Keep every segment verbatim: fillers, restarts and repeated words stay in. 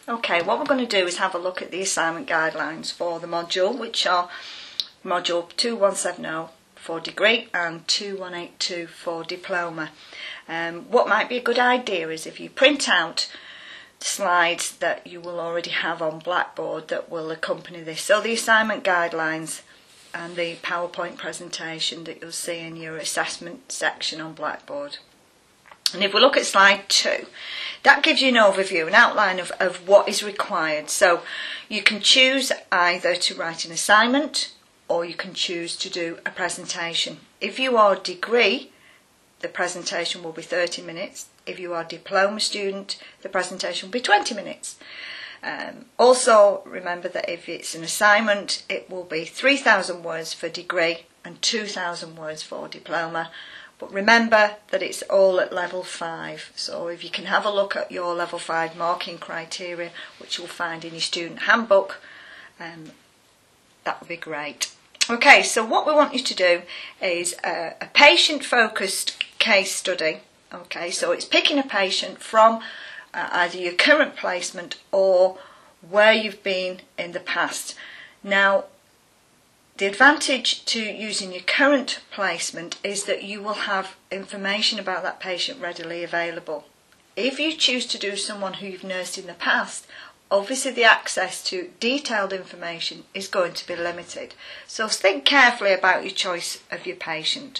Okay, what we're going to do is have a look at the assignment guidelines for the module, which are module two one seven zero for degree and two one eight two for diploma. Um, what might be a good idea is if you print out the slides that you will already have on Blackboard that will accompany this. So the assignment guidelines and the PowerPoint presentation that you'll see in your assessment section on Blackboard. And if we look at slide two, that gives you an overview, an outline of, of what is required. So you can choose either to write an assignment or you can choose to do a presentation. If you are degree, the presentation will be thirty minutes. If you are diploma student, the presentation will be twenty minutes. Um, also remember that if it's an assignment, it will be three thousand words for degree and two thousand words for diploma. But remember that it's all at level five. So if you can have a look at your level five marking criteria, which you'll find in your student handbook, um, that would be great. Okay, so what we want you to do is a, a patient-focused case study. Okay, so it's picking a patient from uh, either your current placement or where you've been in the past. Now, the advantage to using your current placement is that you will have information about that patient readily available. If you choose to do someone who you've nursed in the past, obviously the access to detailed information is going to be limited. So think carefully about your choice of your patient.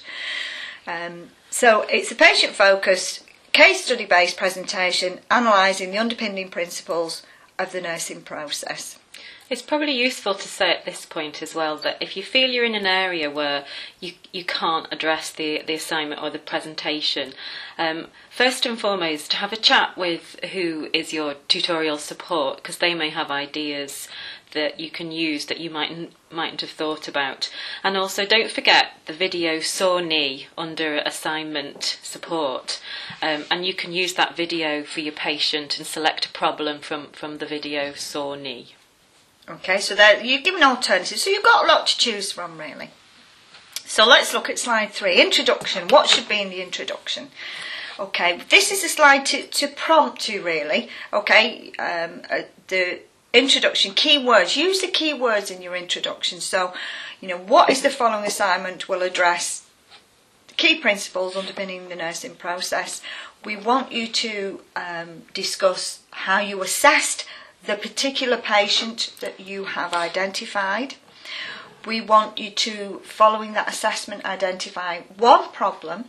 Um, so it's a patient-focused, case study-based presentation analysing the underpinning principles of the nursing process. It's probably useful to say at this point as well that if you feel you're in an area where you you can't address the, the assignment or the presentation, um, first and foremost, have a chat with who is your tutorial support, because they may have ideas that you can use that you mightn't, mightn't have thought about. And also don't forget the video S O N I under assignment support, um, and you can use that video for your patient and select a problem from, from the video S O N I. Okay, so there, you've given alternatives, so you've got a lot to choose from, really. So let's look at slide three, introduction. What should be in the introduction? Okay, this is a slide to, to prompt you, really. Okay, um, uh, the introduction, keywords. Use the keywords in your introduction. So, you know, what is the following assignment will address the key principles underpinning the nursing process. We want you to um, discuss how you assessed the particular patient that you have identified. We want you to, following that assessment, identify one problem,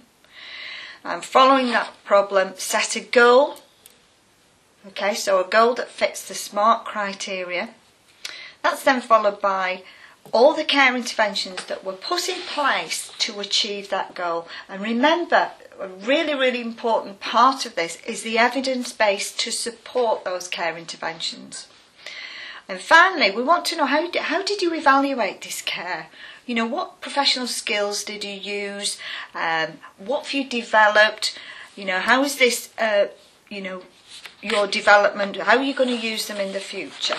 and following that problem, set a goal. Okay, so a goal that fits the SMART criteria. That's then followed by all the care interventions that were put in place to achieve that goal. And remember, a really, really important part of this is the evidence base to support those care interventions. And finally, we want to know how, how did you evaluate this care? You know, what professional skills did you use? Um, what have you developed? You know, how is this, uh, you know, your development? How are you going to use them in the future?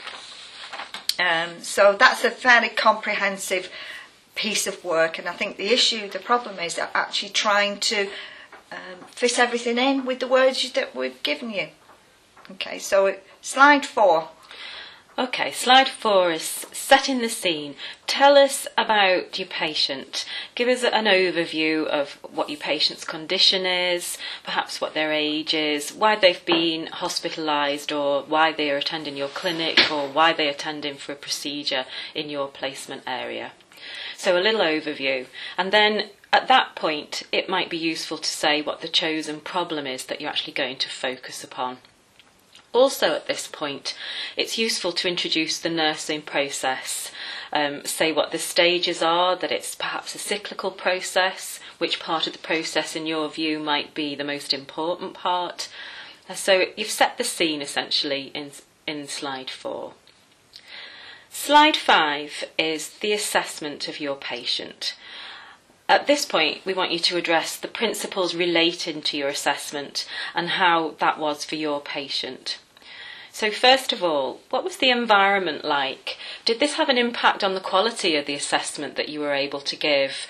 Um, so that's a fairly comprehensive piece of work, and I think the issue, the problem is that actually trying to um, fit everything in with the words that we've given you. Okay, so slide four. Okay, slide four is setting the scene. Tell us about your patient. Give us an overview of what your patient's condition is, perhaps what their age is, why they've been hospitalised, or why they are attending your clinic, or why they're attending for a procedure in your placement area. So a little overview, and then at that point it might be useful to say what the chosen problem is that you're actually going to focus upon. Also at this point it's useful to introduce the nursing process, um, say what the stages are, that it's perhaps a cyclical process, which part of the process in your view might be the most important part. So you've set the scene essentially in, in slide four. Slide five is the assessment of your patient. At this point, we want you to address the principles relating to your assessment and how that was for your patient. So first of all, what was the environment like? Did this have an impact on the quality of the assessment that you were able to give?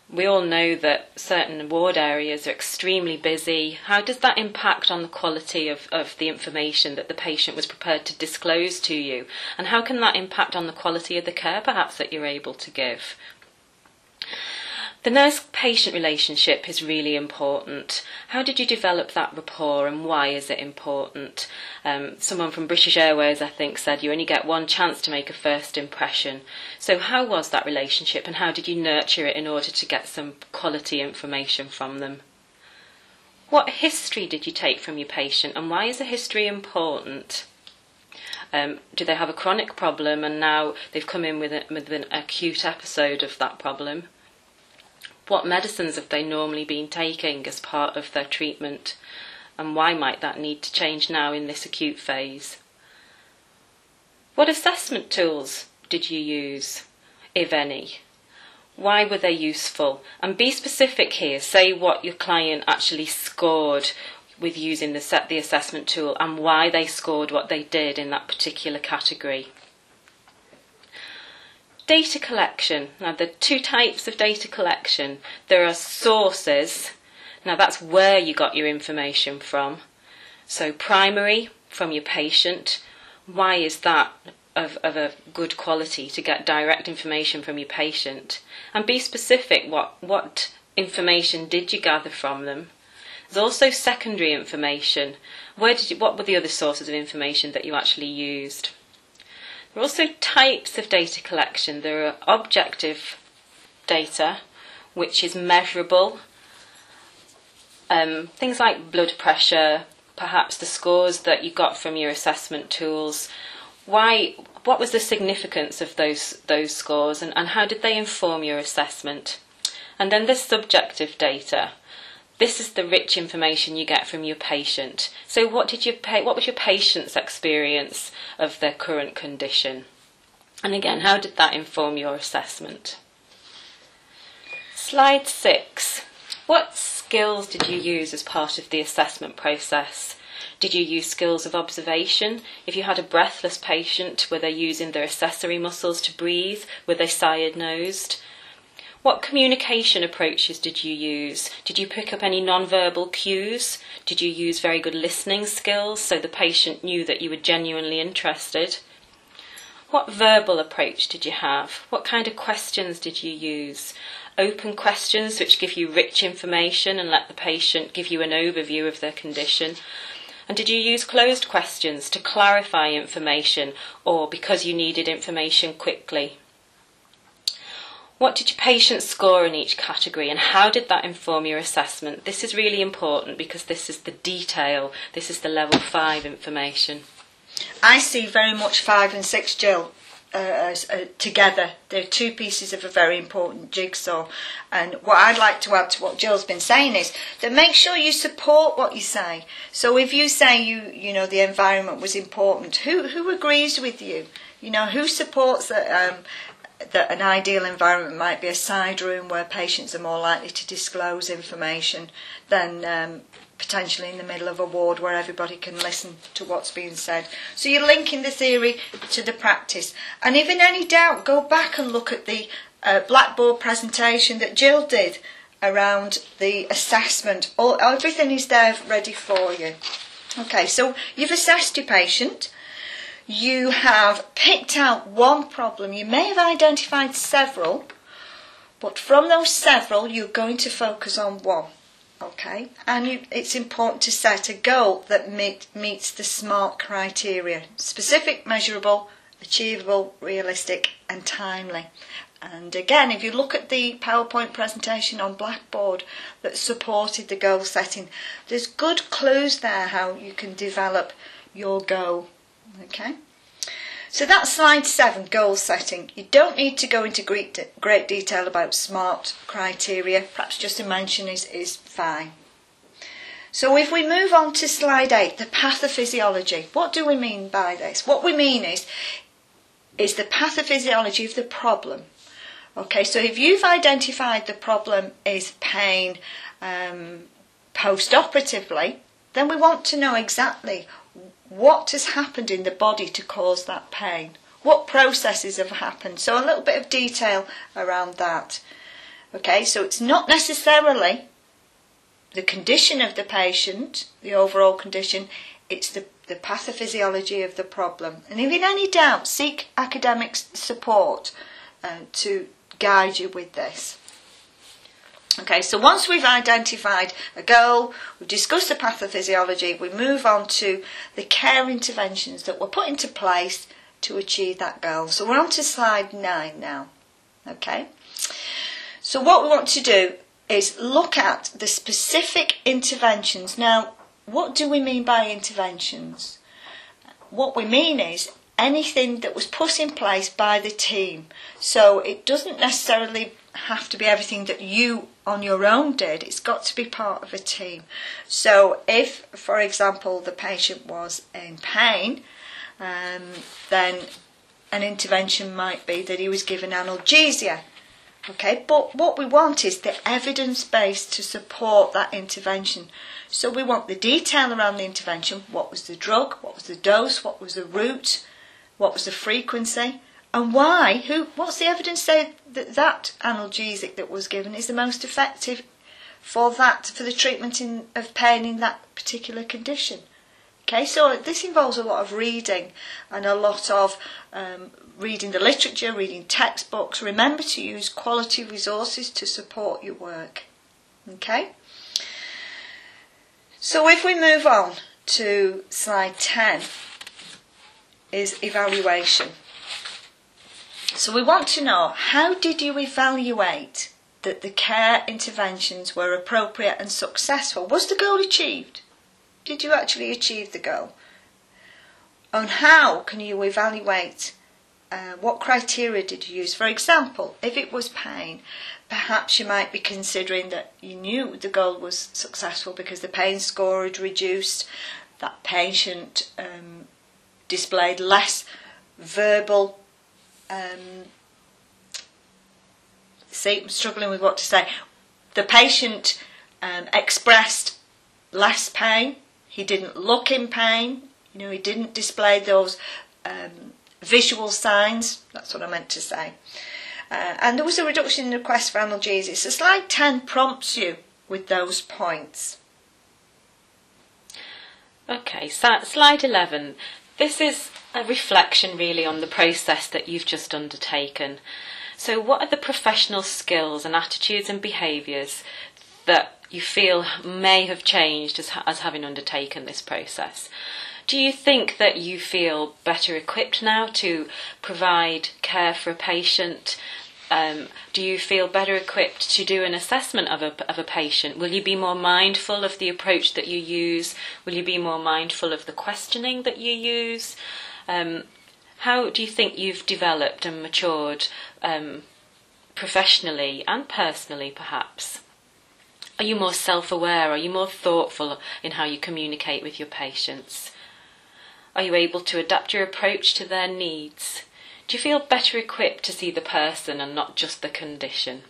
we all know that certain ward areas are extremely busy. How does that impact on the quality of, of the information that the patient was prepared to disclose to you? And how can that impact on the quality of the care perhaps that you're able to give? The nurse-patient relationship is really important. How did you develop that rapport and why is it important? Um, someone from British Airways, I think, said you only get one chance to make a first impression. So how was that relationship and how did you nurture it in order to get some quality information from them? What history did you take from your patient and why is the history important? Um, do they have a chronic problem and now they've come in with, a, with an acute episode of that problem? What medicines have they normally been taking as part of their treatment and why might that need to change now in this acute phase? What assessment tools did you use, if any? Why were they useful? And be specific here, say what your client actually scored with using the, set, the assessment tool and why they scored what they did in that particular category. Data collection. Now, there are two types of data collection. There are sources. Now, that's where you got your information from. So, primary, from your patient. Why is that of, of a good quality to get direct information from your patient? And be specific. What, what information did you gather from them? There's also secondary information. Where did you, what were the other sources of information that you actually used? There are also types of data collection. There are objective data, which is measurable. Um, things like blood pressure, perhaps the scores that you got from your assessment tools. Why? What was the significance of those those scores, and, and how did they inform your assessment? And then there's subjective data. This is the rich information you get from your patient. So what did your pa- what was your patient's experience of their current condition? And again, how did that inform your assessment? Slide six. What skills did you use as part of the assessment process? Did you use skills of observation? If you had a breathless patient, were they using their accessory muscles to breathe? Were they side-nosed? What communication approaches did you use? Did you pick up any non-verbal cues? Did you use very good listening skills so the patient knew that you were genuinely interested? What verbal approach did you have? What kind of questions did you use? Open questions which give you rich information and let the patient give you an overview of their condition. And did you use closed questions to clarify information or because you needed information quickly? What did your patient score in each category and how did that inform your assessment? This is really important because this is the detail, this is the level five information. I see very much five and six, Jill, uh, as, uh, together. They're two pieces of a very important jigsaw. And what I'd like to add to what Jill's been saying is that make sure you support what you say. So if you say you, you know, the environment was important, who who agrees with you? You know, who supports that? Um, that an ideal environment might be a side room where patients are more likely to disclose information than um, potentially in the middle of a ward where everybody can listen to what's being said. So you're linking the theory to the practice. And if in any doubt, go back and look at the uh, Blackboard presentation that Jill did around the assessment. All, everything is there ready for you. Okay, so you've assessed your patient. You have picked out one problem. You may have identified several, but from those several, you're going to focus on one. Okay? And you, it's important to set a goal that meet, meets the SMART criteria. Specific, measurable, achievable, realistic, and timely. And again, if you look at the PowerPoint presentation on Blackboard that supported the goal setting, there's good clues there how you can develop your goal. Okay, so that's slide seven, goal setting. You don't need to go into great, de- great detail about SMART criteria. Perhaps just a mention is, is fine. So if we move on to slide eight, the pathophysiology. What do we mean by this? What we mean is, is the pathophysiology of the problem. Okay, so if you've identified the problem is pain um, post-operatively, then we want to know exactly what has happened in the body to cause that pain? What processes have happened? So a little bit of detail around that. Okay, so it's not necessarily the condition of the patient, the overall condition, it's the, the pathophysiology of the problem. And if in any doubt, seek academic support uh, to guide you with this. Okay, so once we've identified a goal, we've discussed the pathophysiology, we move on to the care interventions that were put into place to achieve that goal. So we're on to slide nine now. Okay, so what we want to do is look at the specific interventions. Now, what do we mean by interventions? What we mean is anything that was put in place by the team. So it doesn't necessarily have to be everything that you on your own did. It's got to be part of a team. So if, for example, the patient was in pain, um, then an intervention might be that he was given analgesia. Okay, but what we want is the evidence base to support that intervention. So we want the detail around the intervention. What was the drug? What was the dose? What was the route? What was the frequency? And why? Who? What's the evidence say that that analgesic that was given is the most effective for that, for the treatment in, of pain in that particular condition? Okay, so this involves a lot of reading and a lot of um, reading the literature, reading textbooks. Remember to use quality resources to support your work. Okay? So if we move on to slide ten, is evaluation. So we want to know, how did you evaluate that the care interventions were appropriate and successful? Was the goal achieved? Did you actually achieve the goal? And how can you evaluate uh, what criteria did you use? For example, if it was pain, perhaps you might be considering that you knew the goal was successful because the pain score had reduced, that patient um, displayed less verbal, um, see, I'm struggling with what to say. The patient um, expressed less pain. He didn't look in pain. You know, he didn't display those um, visual signs. That's what I meant to say. Uh, and there was a reduction in the request for analgesia. So slide ten prompts you with those points. Okay, so slide eleven. This is a reflection really on the process that you've just undertaken. So what are the professional skills and attitudes and behaviours that you feel may have changed as, as having undertaken this process? Do you think that you feel better equipped now to provide care for a patient? Um, do you feel better equipped to do an assessment of a, of a patient? Will you be more mindful of the approach that you use? Will you be more mindful of the questioning that you use? Um, how do you think you've developed and matured um, professionally and personally, perhaps? Are you more self-aware? Are you more thoughtful in how you communicate with your patients? Are you able to adapt your approach to their needs? Do you feel better equipped to see the person and not just the condition?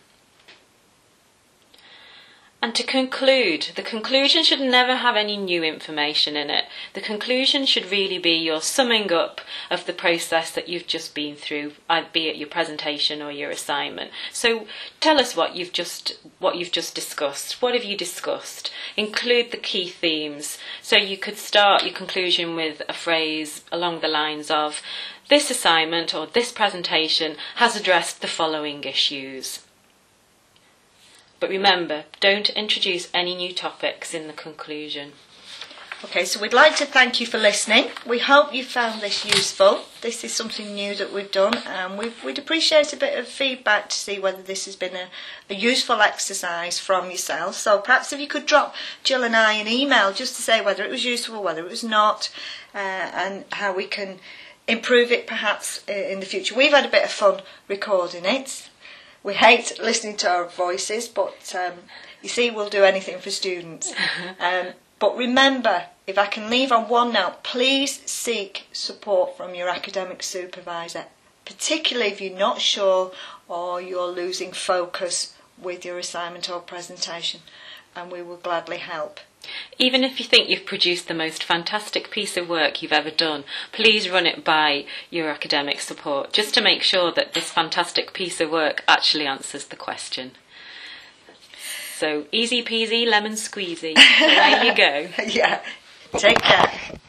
And to conclude, the conclusion should never have any new information in it. The conclusion should really be your summing up of the process that you've just been through, be it your presentation or your assignment. So tell us what you've just what you've just discussed. What have you discussed? Include the key themes. So you could start your conclusion with a phrase along the lines of, this assignment or this presentation has addressed the following issues. But remember, don't introduce any new topics in the conclusion. Okay, so we'd like to thank you for listening. We hope you found this useful. This is something new that we've done, and we've, we'd appreciate a bit of feedback to see whether this has been a, a useful exercise from yourself. So perhaps if you could drop Jill and I an email just to say whether it was useful, whether it was not, uh, and how we can improve it perhaps in the future. We've had a bit of fun recording it. We hate listening to our voices, but um, you see, we'll do anything for students. Um, but remember, if I can leave on one note, please seek support from your academic supervisor, particularly if you're not sure or you're losing focus with your assignment or presentation, and we will gladly help. Even if you think you've produced the most fantastic piece of work you've ever done, please run it by your academic support, just to make sure that this fantastic piece of work actually answers the question. So easy peasy, lemon squeezy. There you go. Yeah. Take care.